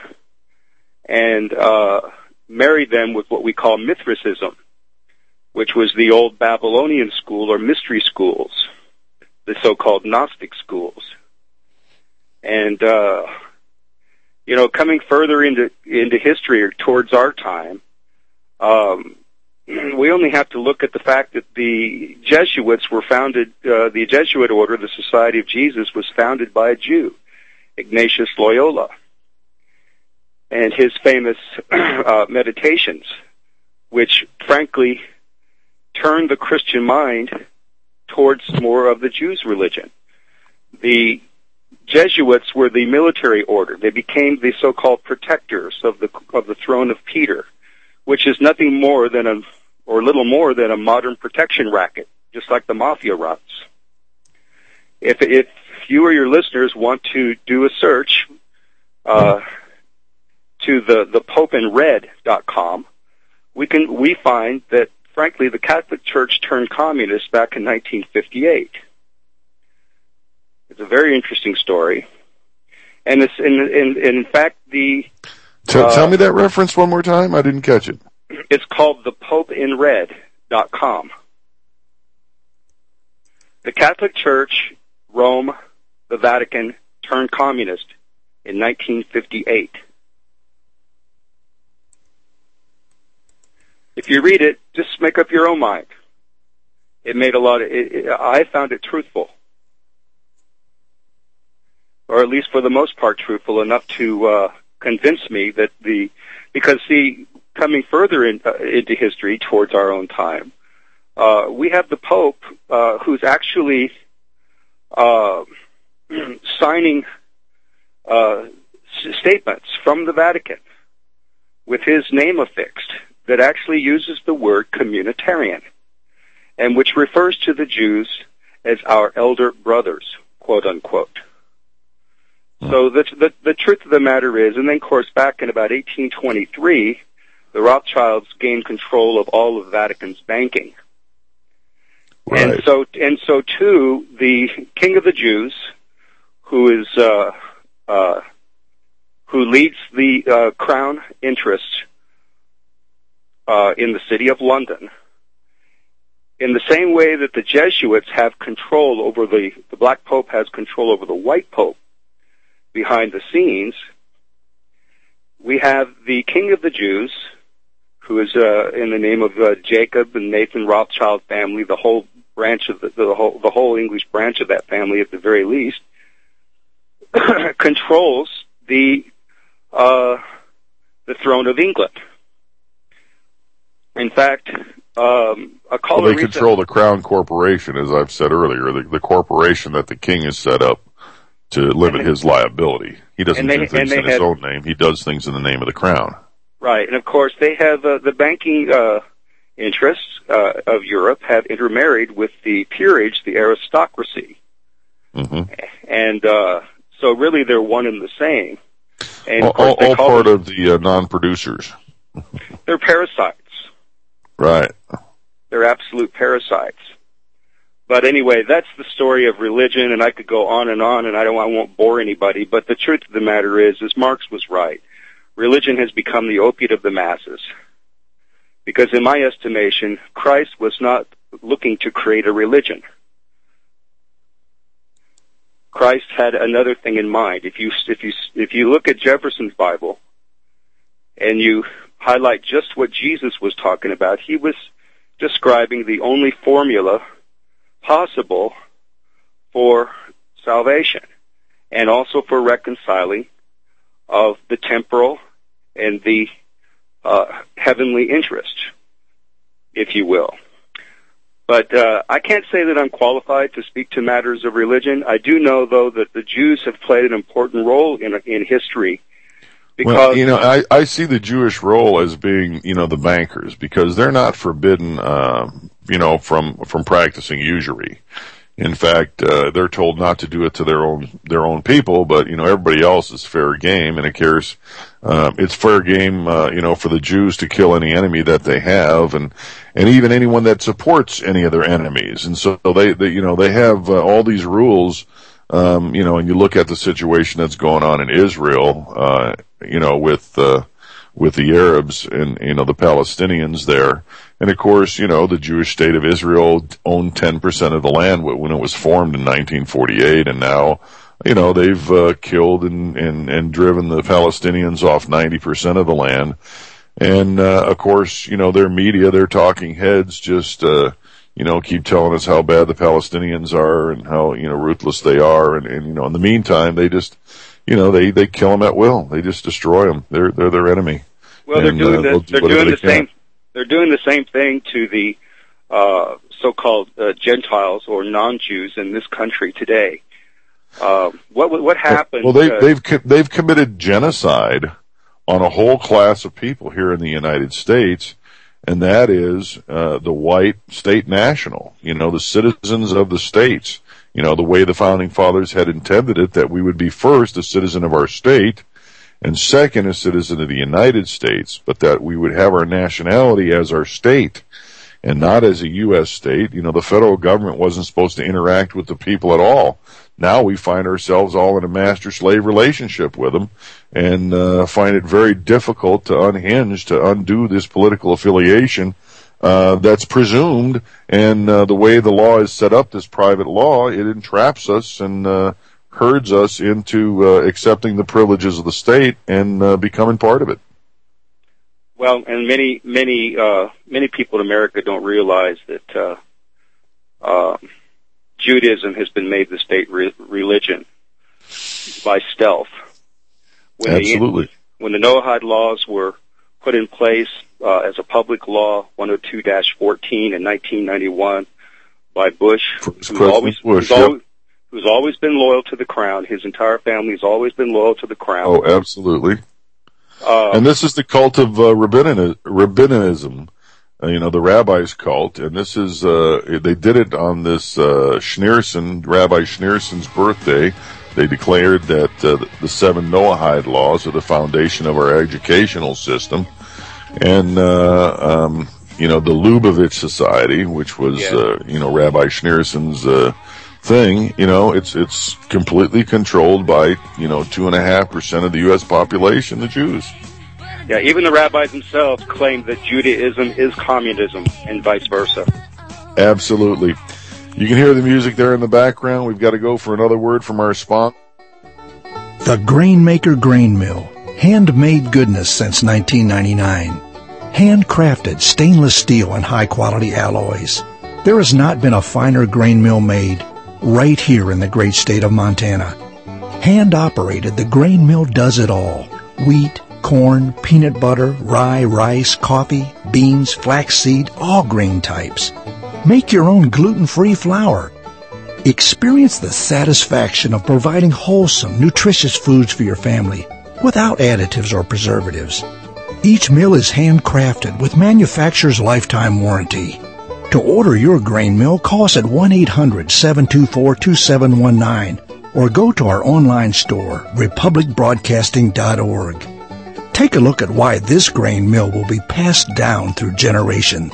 and uh, married them with what we call Mithricism, which was the old Babylonian school or mystery schools, the so-called Gnostic schools. And, uh, you know, coming further into, into history or towards our time, um, we only have to look at the fact that the Jesuits were founded, uh, the Jesuit order, the Society of Jesus, was founded by a Jew, Ignatius Loyola, and his famous uh, meditations, which frankly turned the Christian mind towards more of the Jews' religion. The Jesuits were the military order. They became the so-called protectors of the of the throne of Peter, which is nothing more than a, or little more than a modern protection racket, just like the mafia runs. If, if you or your listeners want to do a search, uh, to the, the pope in red dot com, we can, we find that, frankly, the Catholic Church turned communist back in nineteen fifty-eight. It's a very interesting story. And it's, in, in, in fact, the, Tell, uh, tell me that reference one more time. I didn't catch it. It's called the pope in red dot com. The Catholic Church, Rome, the Vatican, turned communist in nineteen fifty-eight. If you read it, just make up your own mind. It made a lot of, it, it, I found it truthful. Or at least for the most part truthful enough to uh, convince me that the, because see, coming further in, uh, into history towards our own time, uh, we have the Pope uh, who's actually uh, signing uh, s- statements from the Vatican with his name affixed that actually uses the word communitarian, and which refers to the Jews as our elder brothers, quote unquote. So the, the the truth of the matter is, and then of course back in about eighteen twenty-three, the Rothschilds gained control of all of Vatican's banking. Right. And so and so too, the King of the Jews, who is uh, uh, who leads the uh, crown interest uh, in the city of London, in the same way that the Jesuits have control over the the Black Pope has control over the White Pope. Behind the scenes, we have the King of the Jews, who is uh, in the name of uh, Jacob and Nathan Rothschild family, the whole branch of the, the whole the whole English branch of that family, at the very least, controls the uh, the throne of England. In fact, um, a caller well, they control the Crown Corporation, as I've said earlier, the, the corporation that the king has set up to limit his liability. He doesn't they, do things in his had, own name. He does things in the name of the crown. Right, and of course they have uh, the banking uh, interests uh, of Europe have intermarried with the peerage, the aristocracy, mm-hmm. and uh, so really they're one and the same. And all of course, all, all part them, of the uh, non-producers. They're parasites. Right. They're absolute parasites. But anyway, that's the story of religion, and I could go on and on, and I don't, I won't bore anybody. But the truth of the matter is, is Marx was right. Religion has become the opiate of the masses. Because in my estimation, Christ was not looking to create a religion. Christ had another thing in mind. If you, if you, if you look at Jefferson's Bible, and you highlight just what Jesus was talking about, he was describing the only formula possible for salvation, and also for reconciling of the temporal and the uh, heavenly interest, if you will. But uh, I can't say that I'm qualified to speak to matters of religion. I do know, though, that the Jews have played an important role in in history. Because well, you know, I, I see the Jewish role as being, you know, the bankers, because they're not forbidden, uh, you know, from from practicing usury. In fact, uh, they're told not to do it to their own their own people, but you know, everybody else is fair game, and it cares. Uh, it's fair game, uh, you know, for the Jews to kill any enemy that they have, and and even anyone that supports any of their enemies. And so they, they you know, they have uh, all these rules. Um, you know, and you look at the situation that's going on in Israel, uh, you know, with, uh, with the Arabs and, you know, the Palestinians there. And of course, you know, the Jewish state of Israel owned ten percent of the land when it was formed in nineteen forty-eight. And now, you know, they've, uh, killed and, and, and driven the Palestinians off ninety percent of the land. And, uh, of course, you know, their media, their talking heads just, uh, you know, keep telling us how bad the Palestinians are and how, you know, ruthless they are. And, and, you know, in the meantime, they just, you know, they, they kill them at will. They just destroy them. They're, they're their enemy. Well, and, they're doing, uh, the, they're doing the same, they're doing the same thing to the, uh, so-called, uh, Gentiles or non-Jews in this country today. Uh, what, what happened? Well, they, uh, they've, they've committed genocide on a whole class of people here in the United States. And that is, uh, the white state national, you know, the citizens of the states, you know, the way the founding fathers had intended it, that we would be first a citizen of our state and second a citizen of the United States, but that we would have our nationality as our state and not as a U S state. You know, the federal government wasn't supposed to interact with the people at all. Now we find ourselves all in a master-slave relationship with them, and uh, find it very difficult to unhinge, to undo this political affiliation uh, that's presumed. And uh, the way the law is set up, this private law, it entraps us and uh, herds us into uh, accepting the privileges of the state and uh, becoming part of it. Well, and many, many, uh, many people in America don't realize that uh, uh, Judaism has been made the state re- religion by stealth. When Absolutely. The, when the Noahide laws were put in place uh, as a public law, one oh two dash fourteen in nineteen ninety-one by Bush, who's always, Bush, who's, yep. always, who's always been loyal to the crown. His entire family has always been loyal to the crown. Oh, absolutely. Uh, and this is the cult of uh, rabbini- rabbinism, uh, you know, the rabbi's cult. And this is, uh, they did it on this uh, Schneerson, Rabbi Schneerson's birthday. They declared that uh, the seven Noahide laws are the foundation of our educational system. And, uh, um, you know, the Lubavitch Society, which was, Yeah. uh, you know, Rabbi Schneerson's uh, thing, you know, it's it's completely controlled by, you know, two and a half percent of the U S population, the Jews. yeah, even the rabbis themselves claim that Judaism is communism and vice versa. Absolutely. You can hear the music there in the background. We've got to go for another word from our sponsor. The Grainmaker Grain Mill. Handmade goodness since nineteen ninety-nine. Handcrafted stainless steel and high-quality alloys. There has not been a finer grain mill made right here in the great state of Montana. Hand-operated, the grain mill does it all. Wheat, corn, peanut butter, rye, rice, coffee, beans, flaxseed, all grain types. Make your own gluten-free flour. Experience the satisfaction of providing wholesome, nutritious foods for your family without additives or preservatives. Each mill is handcrafted with manufacturer's lifetime warranty. To order your grain mill, call us at one eight hundred seven two four two seven one nine or go to our online store, republic broadcasting dot org. Take a look at why this grain mill will be passed down through generations.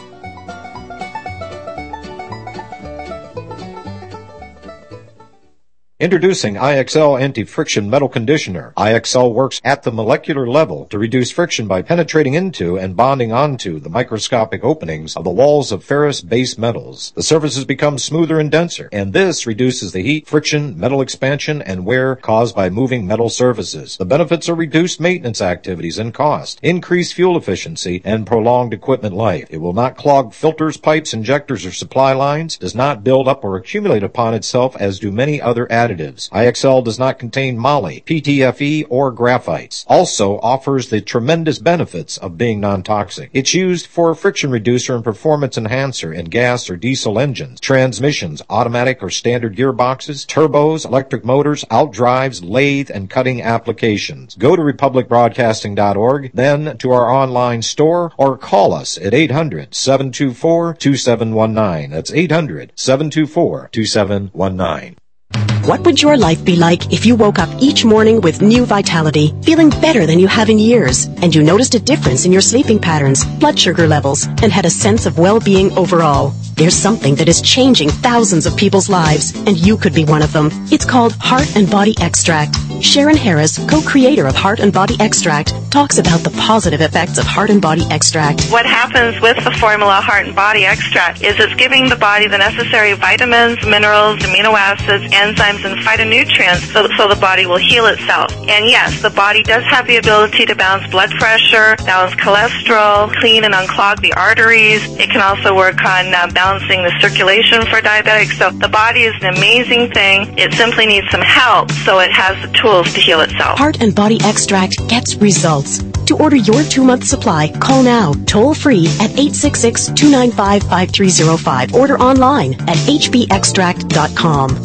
Introducing I X L Anti-Friction Metal Conditioner. I X L works at the molecular level to reduce friction by penetrating into and bonding onto the microscopic openings of the walls of ferrous-based metals. The surfaces become smoother and denser, and this reduces the heat, friction, metal expansion, and wear caused by moving metal surfaces. The benefits are reduced maintenance activities and cost, increased fuel efficiency, and prolonged equipment life. It will not clog filters, pipes, injectors, or supply lines, does not build up or accumulate upon itself as do many other additives. I X L does not contain moly, P T F E, or graphites. Also offers the tremendous benefits of being non-toxic. It's used for a friction reducer and performance enhancer in gas or diesel engines, transmissions, automatic or standard gearboxes, turbos, electric motors, outdrives, lathe, and cutting applications. Go to republic broadcasting dot org, then to our online store, or call us at eight hundred seven two four two seven one nine. That's eight hundred seven two four two seven one nine. What would your life be like if you woke up each morning with new vitality, feeling better than you have in years, and you noticed a difference in your sleeping patterns, blood sugar levels, and had a sense of well-being overall? There's something that is changing thousands of people's lives, and you could be one of them. It's called Heart and Body Extract. Sharon Harris, co-creator of Heart and Body Extract, talks about the positive effects of Heart and Body Extract. What happens with the formula Heart and Body Extract is it's giving the body the necessary vitamins, minerals, amino acids, enzymes, and phytonutrients so, so the body will heal itself. And yes, the body does have the ability to balance blood pressure, balance cholesterol, clean and unclog the arteries. It can also work on uh, balancing the circulation for diabetics. So the body is an amazing thing. It simply needs some help so it has the tools to heal itself. Heart and Body Extract gets results. To order your two-month supply, call now, toll-free at eight six six, two nine five, five three zero five. Order online at h b extract dot com.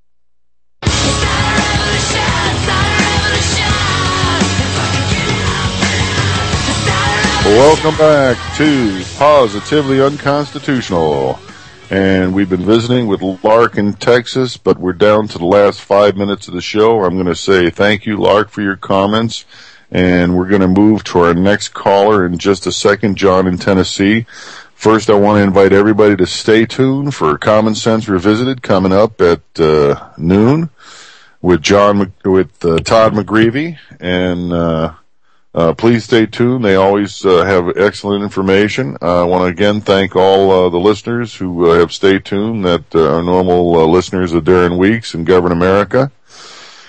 Welcome back to Positively Unconstitutional. And we've been visiting with Lark in Texas, but we're down to the last five minutes of the show. I'm going to say thank you, Lark, for your comments. And we're going to move to our next caller in just a second, John in Tennessee. First, I want to invite everybody to stay tuned for Common Sense Revisited coming up at uh, noon with John, with uh, Todd McGreevy. And uh Uh, please stay tuned. They always uh, have excellent information. Uh, I want to again thank all uh, the listeners who uh, have stayed tuned, that uh, are normal uh, listeners of Darren Weeks and Govern America.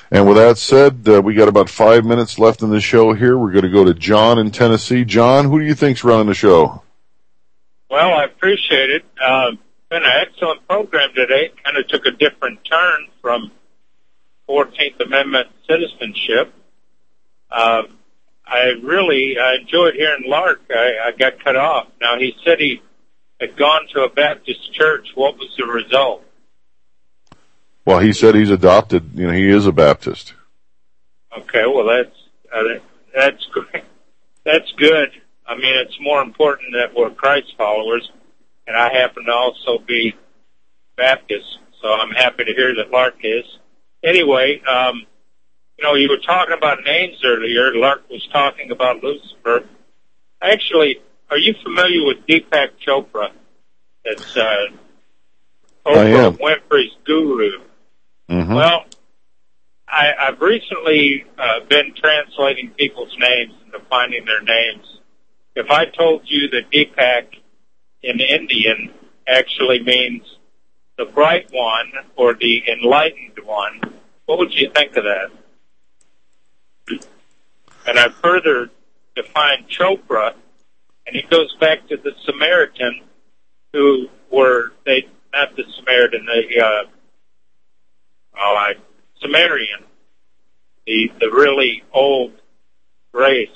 And with that said, uh, we got about five minutes left in the show here. We're going to go to John in Tennessee. John, who do you think's running the show? Well, I appreciate it. Uh, been an excellent program today. Kind of took a different turn from fourteenth Amendment citizenship. Uh, I really I enjoyed hearing Lark. I, I got cut off. Now, he said he had gone to a Baptist church. What was the result? Well, he said he's adopted. You know, he is a Baptist. Okay, well, that's uh, that's great. That's good. I mean, it's more important that we're Christ followers, and I happen to also be Baptist, so I'm happy to hear that Lark is. Anyway, um, you know, you were talking about names earlier. Lark was talking about Lucifer. Actually, are you familiar with Deepak Chopra? It's uh, Oprah Winfrey's guru. Mm-hmm. Well, I, I've recently uh, been translating people's names and defining their names. If I told you that Deepak in Indian actually means the bright one or the enlightened one, what would you think of that? And I further defined Chopra, and he goes back to the Samaritan, who were, they not the Samaritan, the uh, oh, I, Sumerian, the the really old race.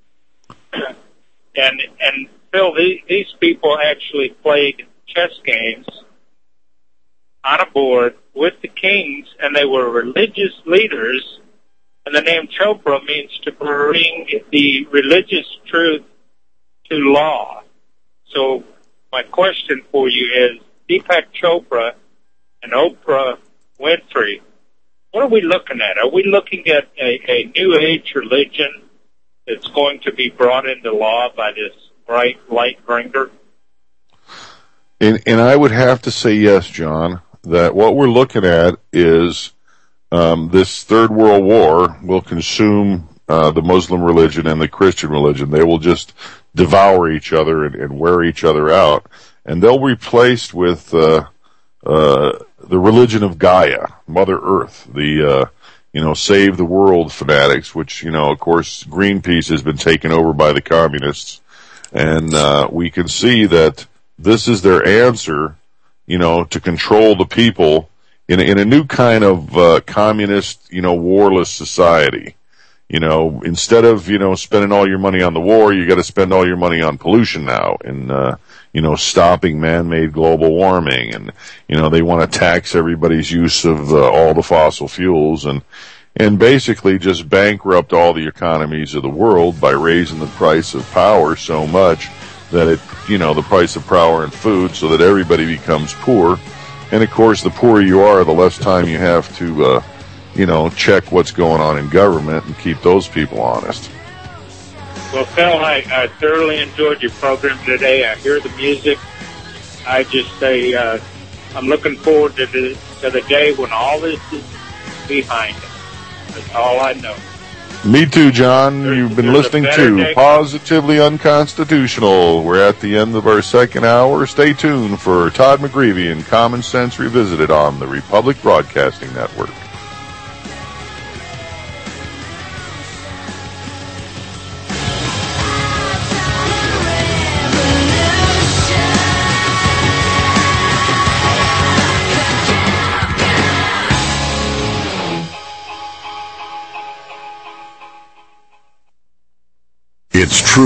and and Phil, these, these people actually played chess games on a board with the kings, and they were religious leaders. And the name Chopra means to bring the religious truth to law. So my question for you is, Deepak Chopra and Oprah Winfrey, what are we looking at? Are we looking at a, a New Age religion that's going to be brought into law by this bright light bringer? And, and I would have to say yes, John, that what we're looking at is um, this third world war will consume uh, the Muslim religion and the Christian religion. They will just devour each other and, and wear each other out. And they'll be replaced with uh, uh, the religion of Gaia, Mother Earth, the, uh, you know, save the world fanatics, which, you know, of course, Greenpeace has been taken over by the communists. And uh, we can see that this is their answer, you know, to control the people in a, in a new kind of uh, communist, you know, warless society. You know, instead of, you know, spending all your money on the war, you got to spend all your money on pollution now and, uh, you know, stopping man-made global warming. And, you know, they want to tax everybody's use of uh, all the fossil fuels and, and basically just bankrupt all the economies of the world by raising the price of power so much that it, you know, the price of power and food so that everybody becomes poor. And of course, the poorer you are, the less time you have to, uh, you know, check what's going on in government and keep those people honest. Well, Phil, I, I thoroughly enjoyed your program today. I hear the music. I just say uh, I'm looking forward to the, to the day when all this is behind us. That's all I know. Me too, John. There's, You've been there's listening to Positively Unconstitutional. We're at the end of our second hour. Stay tuned for Todd McGreevy and Common Sense Revisited on the Republic Broadcasting Network. It's true.